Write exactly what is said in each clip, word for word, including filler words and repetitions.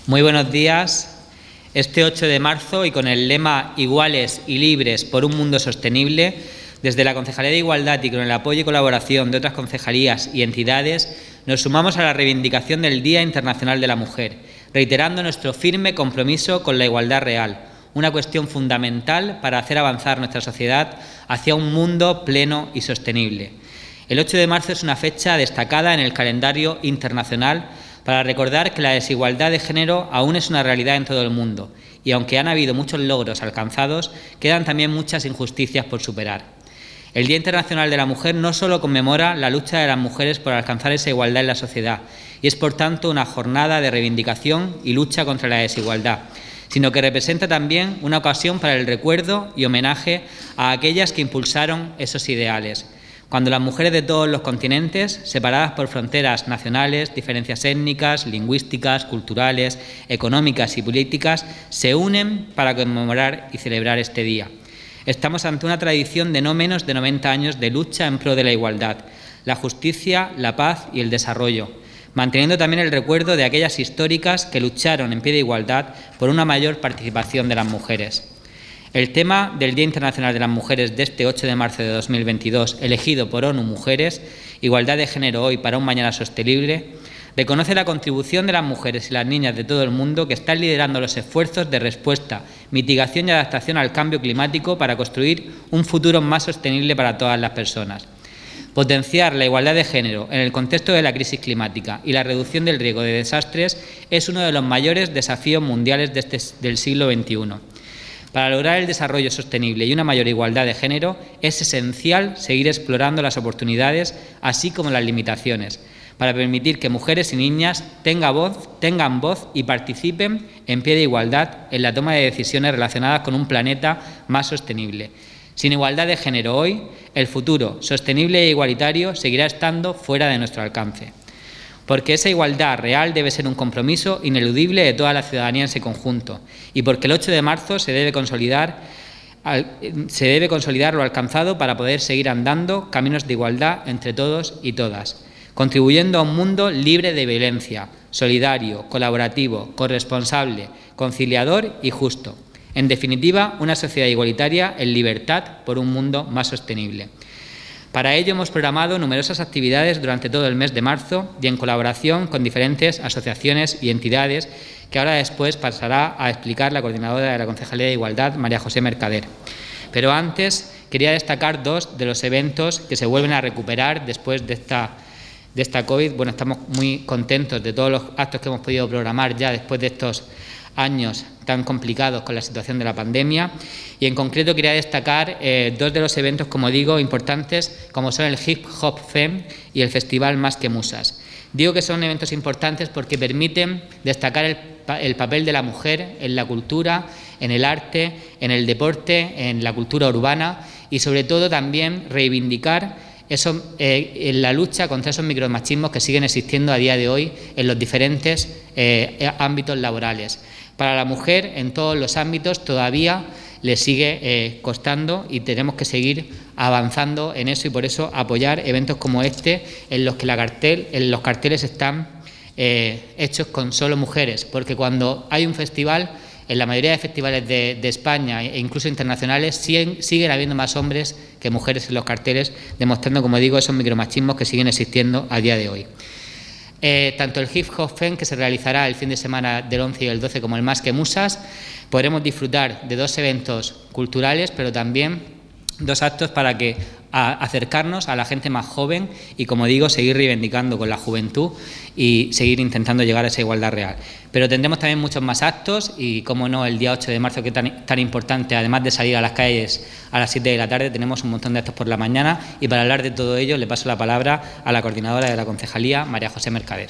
Muy buenos días. Este ocho de marzo y con el lema Iguales y libres por un mundo sostenible, desde la Concejalía de Igualdad y con el apoyo y colaboración de otras concejalías y entidades, nos sumamos a la reivindicación del Día Internacional de la Mujer, reiterando nuestro firme compromiso con la igualdad real, una cuestión fundamental para hacer avanzar nuestra sociedad hacia un mundo pleno y sostenible. El ocho de marzo es una fecha destacada en el calendario internacional para recordar que la desigualdad de género aún es una realidad en todo el mundo y, aunque han habido muchos logros alcanzados, quedan también muchas injusticias por superar. El Día Internacional de la Mujer no solo conmemora la lucha de las mujeres por alcanzar esa igualdad en la sociedad y es, por tanto, una jornada de reivindicación y lucha contra la desigualdad, sino que representa también una ocasión para el recuerdo y homenaje a aquellas que impulsaron esos ideales, cuando las mujeres de todos los continentes, separadas por fronteras nacionales, diferencias étnicas, lingüísticas, culturales, económicas y políticas, se unen para conmemorar y celebrar este día. Estamos ante una tradición de no menos de noventa años de lucha en pro de la igualdad, la justicia, la paz y el desarrollo, manteniendo también el recuerdo de aquellas históricas que lucharon en pie de igualdad por una mayor participación de las mujeres. El tema del Día Internacional de las Mujeres de este ocho de marzo de dos mil veintidós, elegido por ONU Mujeres, Igualdad de Género hoy para un mañana sostenible, reconoce la contribución de las mujeres y las niñas de todo el mundo que están liderando los esfuerzos de respuesta, mitigación y adaptación al cambio climático para construir un futuro más sostenible para todas las personas. Potenciar la igualdad de género en el contexto de la crisis climática y la reducción del riesgo de desastres es uno de los mayores desafíos mundiales de este, del siglo veintiuno. Para lograr el desarrollo sostenible y una mayor igualdad de género, es esencial seguir explorando las oportunidades, así como las limitaciones, para permitir que mujeres y niñas tengan voz, tengan voz y participen en pie de igualdad en la toma de decisiones relacionadas con un planeta más sostenible. Sin igualdad de género hoy, el futuro sostenible e igualitario seguirá estando fuera de nuestro alcance. Porque esa igualdad real debe ser un compromiso ineludible de toda la ciudadanía en su conjunto y porque el ocho de marzo se debe consolidar, se debe consolidar lo alcanzado para poder seguir andando caminos de igualdad entre todos y todas, contribuyendo a un mundo libre de violencia, solidario, colaborativo, corresponsable, conciliador y justo. En definitiva, una sociedad igualitaria en libertad por un mundo más sostenible. Para ello hemos programado numerosas actividades durante todo el mes de marzo y en colaboración con diferentes asociaciones y entidades que ahora después pasará a explicar la coordinadora de la Concejalía de Igualdad, María José Mercader. Pero antes quería destacar dos de los eventos que se vuelven a recuperar después de esta, de esta COVID. Bueno, estamos muy contentos de todos los actos que hemos podido programar ya después de estos años tan complicados con la situación de la pandemia y en concreto quería destacar eh, dos de los eventos, como digo, importantes, como son el Hip Hop Fem y el Festival Más que Musas. Digo que son eventos importantes porque permiten destacar el, el papel de la mujer en la cultura, en el arte, en el deporte, en la cultura urbana y sobre todo también reivindicar eso, eh, en la lucha contra esos micromachismos que siguen existiendo a día de hoy en los diferentes eh, ámbitos laborales. Para la mujer, en todos los ámbitos, todavía le sigue eh, costando y tenemos que seguir avanzando en eso y por eso apoyar eventos como este en los que la cartel, en los carteles están eh, hechos con solo mujeres, porque cuando hay un festival, en la mayoría de festivales de, de España e incluso internacionales siguen, siguen habiendo más hombres que mujeres en los carteles, demostrando, como digo, esos micromachismos que siguen existiendo a día de hoy. Eh, tanto el Hip Hop Fem, que se realizará el fin de semana del once y el doce, como el Más que Musas, podremos disfrutar de dos eventos culturales, pero también dos actos para que a, acercarnos a la gente más joven y, como digo, seguir reivindicando con la juventud y seguir intentando llegar a esa igualdad real. Pero tendremos también muchos más actos y, como no, el día ocho de marzo, que es tan, tan importante, además de salir a las calles a las siete de la tarde, tenemos un montón de actos por la mañana y para hablar de todo ello le paso la palabra a la coordinadora de la Concejalía, María José Mercader.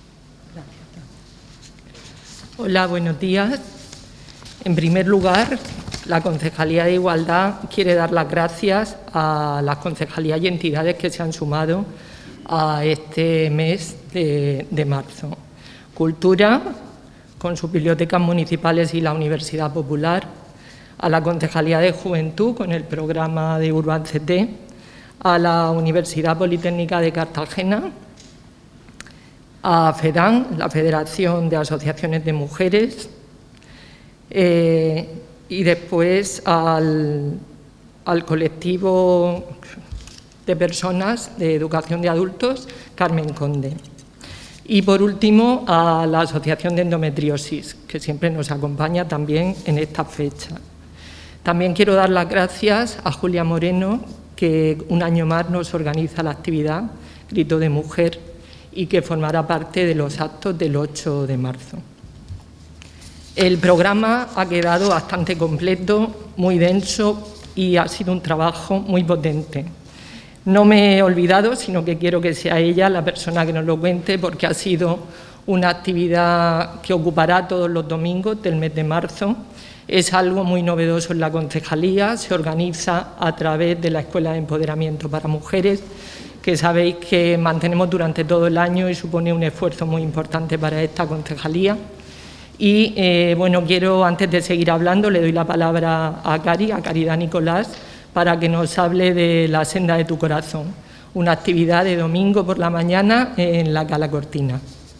Hola, buenos días. En primer lugar, la Concejalía de Igualdad quiere dar las gracias a las concejalías y entidades que se han sumado a este mes de, de marzo. Cultura, con sus bibliotecas municipales y la Universidad Popular, a la Concejalía de Juventud con el programa de Urban C T, a la Universidad Politécnica de Cartagena, a FEDAN, la Federación de Asociaciones de Mujeres, eh, y después al, al colectivo de personas de educación de adultos, Carmen Conde. Y por último, a la Asociación de Endometriosis, que siempre nos acompaña también en esta fecha. También quiero dar las gracias a Julia Moreno, que un año más nos organiza la actividad Grito de Mujer y que formará parte de los actos del ocho de marzo. El programa ha quedado bastante completo, muy denso y ha sido un trabajo muy potente. No me he olvidado, sino que quiero que sea ella la persona que nos lo cuente, porque ha sido una actividad que ocupará todos los domingos del mes de marzo. Es algo muy novedoso en la concejalía, se organiza a través de la Escuela de Empoderamiento para Mujeres, que sabéis que mantenemos durante todo el año y supone un esfuerzo muy importante para esta concejalía. Y eh, bueno, quiero, antes de seguir hablando, le doy la palabra a Cari, a Caridad Nicolás, para que nos hable de la Senda de tu Corazón, una actividad de domingo por la mañana en la Cala Cortina.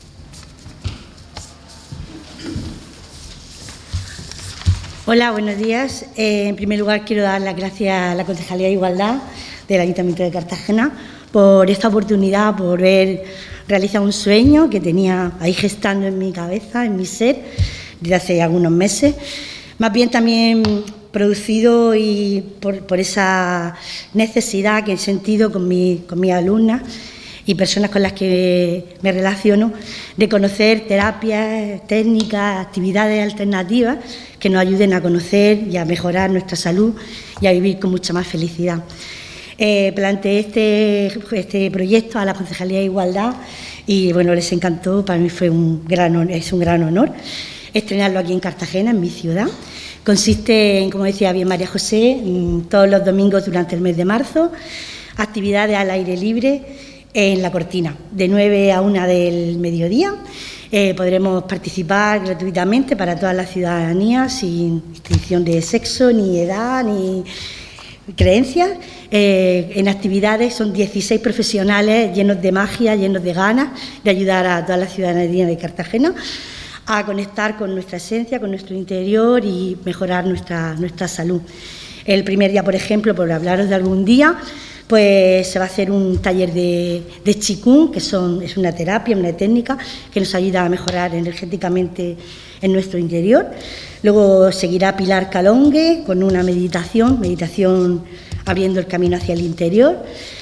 Hola, buenos días. Eh, en primer lugar, quiero dar las gracias a la Concejalía de Igualdad del Ayuntamiento de Cartagena por esta oportunidad, por haber realizado un sueño que tenía ahí gestando en mi cabeza, en mi ser, desde hace algunos meses. Más bien también producido y por, por esa necesidad que he sentido con, mi, con mis alumnas y personas con las que me relaciono, de conocer terapias, técnicas, actividades alternativas que nos ayuden a conocer y a mejorar nuestra salud y a vivir con mucha más felicidad. Eh, planteé este, este proyecto a la Concejalía de Igualdad y bueno, les encantó, para mí fue un gran, es un gran honor estrenarlo aquí en Cartagena, en mi ciudad. Consiste en, como decía bien María José, todos los domingos durante el mes de marzo, actividades al aire libre en La Cortina, de nueve a una del mediodía. Eh, podremos participar gratuitamente para toda la ciudadanía, sin distinción de sexo, ni edad, ni creencias. Eh, en actividades son dieciséis profesionales llenos de magia, llenos de ganas de ayudar a toda la ciudadanía de Cartagena a conectar con nuestra esencia, con nuestro interior y mejorar nuestra, nuestra salud. El primer día, por ejemplo, por hablaros de algún día, pues se va a hacer un taller de, de Qigong, que son, es una terapia, una técnica que nos ayuda a mejorar energéticamente en nuestro interior. Luego seguirá Pilar Calongue con una meditación, meditación abriendo el camino hacia el interior.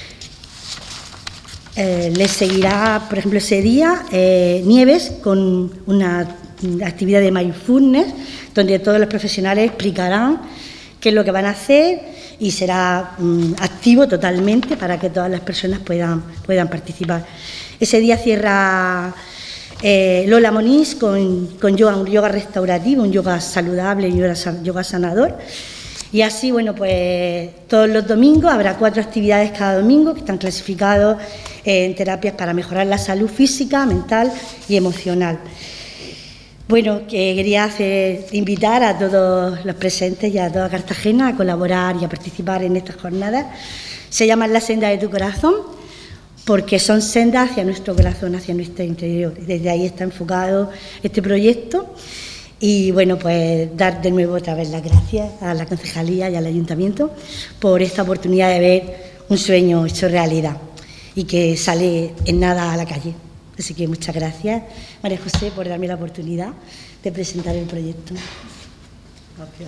Eh, les seguirá, por ejemplo, ese día eh, Nieves con una actividad de mindfulness, donde todos los profesionales explicarán qué es lo que van a hacer y será um, activo totalmente para que todas las personas puedan, puedan participar. Ese día cierra eh, Lola Moniz con, con yoga, un yoga restaurativo, un yoga saludable, un yoga, yoga sanador. Y así, bueno, pues todos los domingos habrá cuatro actividades cada domingo que están clasificados en terapias para mejorar la salud física, mental y emocional. Bueno, que quería hacer, invitar a todos los presentes y a toda Cartagena a colaborar y a participar en estas jornadas. Se llaman La Senda de tu Corazón porque son sendas hacia nuestro corazón, hacia nuestro interior. Desde ahí está enfocado este proyecto. Y bueno, pues dar de nuevo otra vez las gracias a la Concejalía y al Ayuntamiento por esta oportunidad de ver un sueño hecho realidad y que sale en nada a la calle. Así que muchas gracias, María José, por darme la oportunidad de presentar el proyecto. Gracias.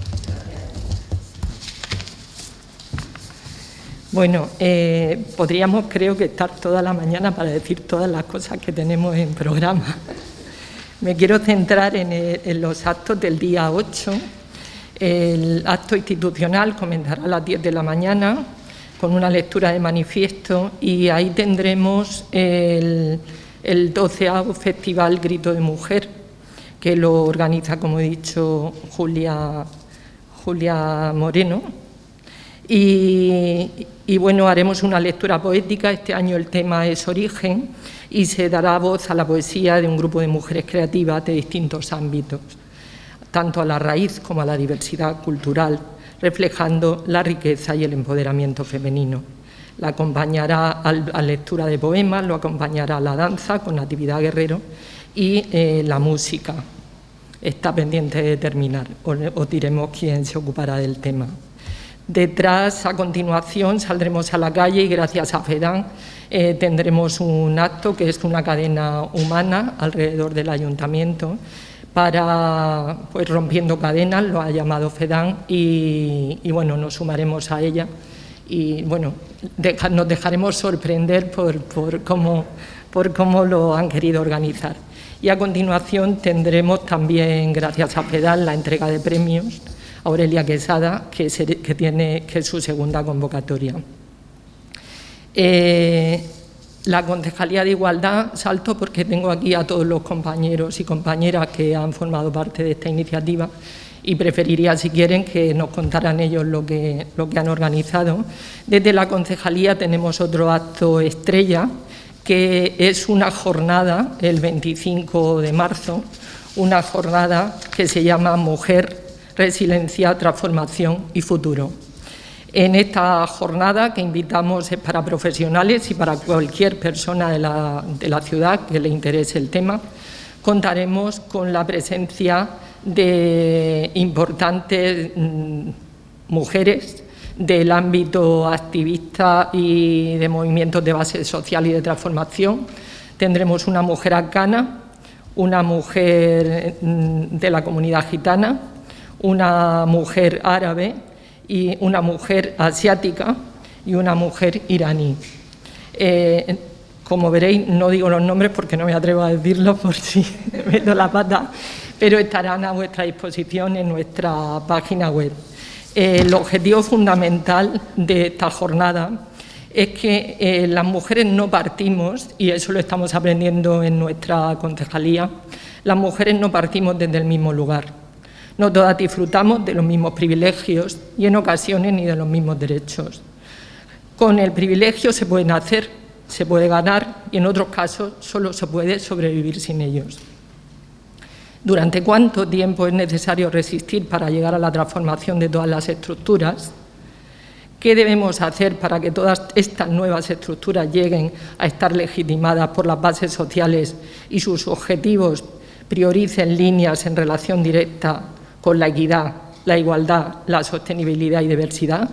Bueno, eh, podríamos creo que estar toda la mañana para decir todas las cosas que tenemos en programa. Me quiero centrar en, el, en los actos del día ocho. El acto institucional comenzará a las diez de la mañana con una lectura de manifiesto y ahí tendremos el, el doceavo Festival Grito de Mujer, que lo organiza, como he dicho, Julia, Julia Moreno. Y, y bueno, haremos una lectura poética. Este año el tema es Origen y se dará voz a la poesía de un grupo de mujeres creativas de distintos ámbitos, tanto a la raíz como a la diversidad cultural, reflejando la riqueza y el empoderamiento femenino. la acompañará a la lectura de poemas, lo acompañará a la danza con Natividad Guerrero y eh, la música. Está pendiente de terminar, os diremos quién se ocupará del tema. Detrás, a continuación, saldremos a la calle y gracias a FEDAN eh, tendremos un acto que es una cadena humana alrededor del ayuntamiento para, pues, rompiendo cadenas, lo ha llamado FEDAN, y, y bueno, nos sumaremos a ella y bueno, deja, nos dejaremos sorprender por, por, cómo, por cómo lo han querido organizar. Y a continuación tendremos también, gracias a FEDAN, la entrega de premios a Aurelia Quesada, que, se, que, tiene, que es su segunda convocatoria. Eh, la Concejalía de Igualdad, salto porque tengo aquí a todos los compañeros y compañeras que han formado parte de esta iniciativa y preferiría, si quieren, que nos contaran ellos lo que, lo que han organizado. Desde la Concejalía tenemos otro acto estrella, que es una jornada, el veinticinco de marzo, una jornada que se llama Mujer, Resiliencia, Transformación y Futuro. En esta jornada, que invitamos es para profesionales y para cualquier persona de la, de la ciudad que le interese el tema, contaremos con la presencia de importantes mmm, mujeres del ámbito activista y de movimientos de base social y de transformación. Tendremos una mujer afgana, una mujer de la comunidad gitana, una mujer árabe y una mujer asiática y una mujer iraní. Eh, como veréis, no digo los nombres porque no me atrevo a decirlos por si meto la pata, pero estarán a vuestra disposición en nuestra página web. El objetivo fundamental de esta jornada es que eh, las mujeres no partimos, y eso lo estamos aprendiendo en nuestra concejalía, las mujeres no partimos desde el mismo lugar. No todas disfrutamos de los mismos privilegios y en ocasiones ni de los mismos derechos. Con el privilegio se puede nacer, se puede ganar y en otros casos solo se puede sobrevivir sin ellos. ¿Durante cuánto tiempo es necesario resistir para llegar a la transformación de todas las estructuras? ¿Qué debemos hacer para que todas estas nuevas estructuras lleguen a estar legitimadas por las bases sociales y sus objetivos prioricen líneas en relación directa con la equidad, la igualdad, la sostenibilidad y diversidad?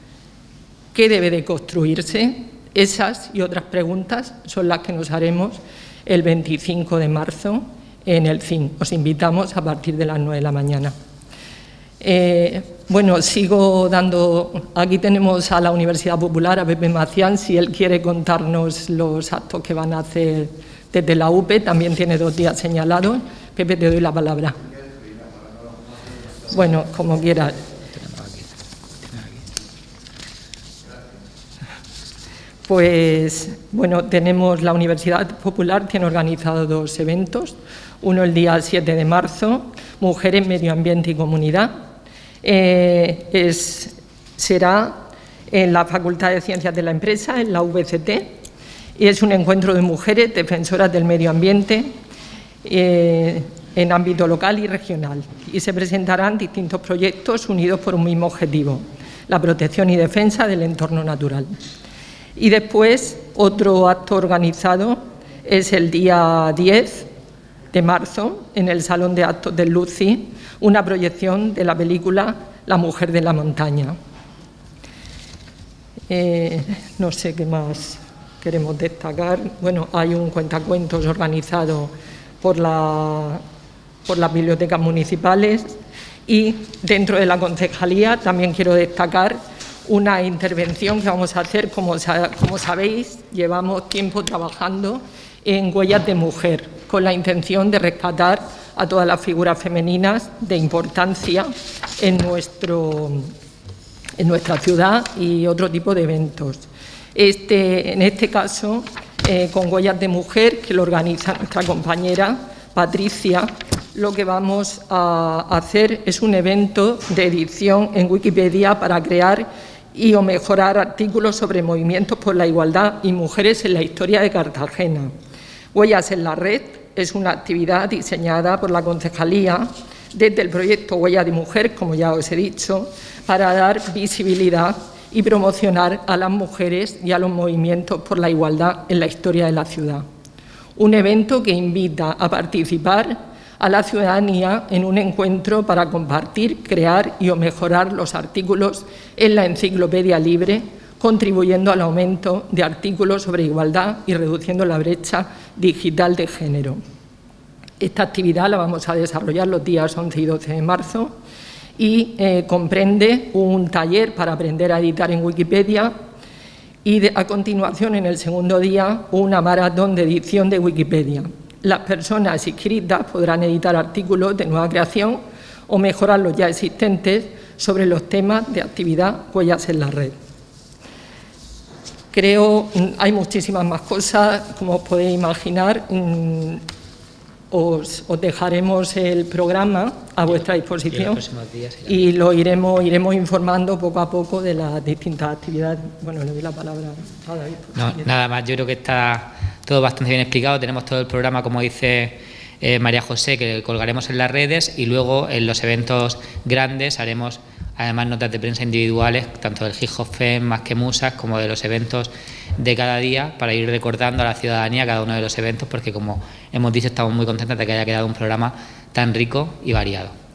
¿Qué debe de construirse? Esas y otras preguntas son las que nos haremos el veinticinco de marzo en el C I N. Os invitamos a partir de las nueve de la mañana. Eh, bueno, sigo dando... Aquí tenemos a la Universidad Popular, a Pepe Macián, si él quiere contarnos los actos que van a hacer desde la U P E, también tiene dos días señalados. Pepe, te doy la palabra. Bueno, como quieras. Pues, bueno, tenemos la Universidad Popular, tiene organizado dos eventos. Uno el día siete de marzo, Mujeres, Medio Ambiente y Comunidad. Eh, es, será en la Facultad de Ciencias de la Empresa, en la U V C T, y es un encuentro de mujeres defensoras del medio ambiente eh, en ámbito local y regional. Y se presentarán distintos proyectos unidos por un mismo objetivo, la protección y defensa del entorno natural. Y después, otro acto organizado es el día diez de marzo, en el Salón de Actos del Luci, una proyección de la película La mujer de la montaña. Eh, no sé qué más queremos destacar. Bueno, hay un cuentacuentos organizado por, la, por las bibliotecas municipales y dentro de la concejalía también quiero destacar una intervención que vamos a hacer. Como, como sabéis, llevamos tiempo trabajando en Huellas de Mujer, con la intención de rescatar a todas las figuras femeninas de importancia en, nuestro, en nuestra ciudad y otro tipo de eventos. Este, en este caso, eh, con Huellas de Mujer, que lo organiza nuestra compañera Patricia, lo que vamos a hacer es un evento de edición en Wikipedia para crear y o mejorar artículos sobre movimientos por la igualdad y mujeres en la historia de Cartagena. Huellas en la Red es una actividad diseñada por la concejalía desde el proyecto Huellas de Mujer, como ya os he dicho, para dar visibilidad y promocionar a las mujeres y a los movimientos por la igualdad en la historia de la ciudad. Un evento que invita a participar a la ciudadanía en un encuentro para compartir, crear y o mejorar los artículos en la Enciclopedia Libre, contribuyendo al aumento de artículos sobre igualdad y reduciendo la brecha digital de género. Esta actividad la vamos a desarrollar los días once y doce de marzo y eh, comprende un taller para aprender a editar en Wikipedia y de, a continuación, en el segundo día, una maratón de edición de Wikipedia. Las personas inscritas podrán editar artículos de nueva creación o mejorar los ya existentes sobre los temas de actividad Huellas en la Red. Creo que hay muchísimas más cosas, como os podéis imaginar. Os, os dejaremos el programa a vuestra disposición y, y lo iremos, iremos informando poco a poco de las distintas actividades. Bueno, le doy la palabra a David. No, nada más, yo creo que está todo bastante bien explicado. Tenemos todo el programa, como dice eh, María José, que colgaremos en las redes, y luego en los eventos grandes haremos además notas de prensa individuales, tanto del Hip Hop Fest, Más que Musas, como de los eventos de cada día, para ir recordando a la ciudadanía cada uno de los eventos, porque como hemos dicho, estamos muy contentos de que haya quedado un programa tan rico y variado.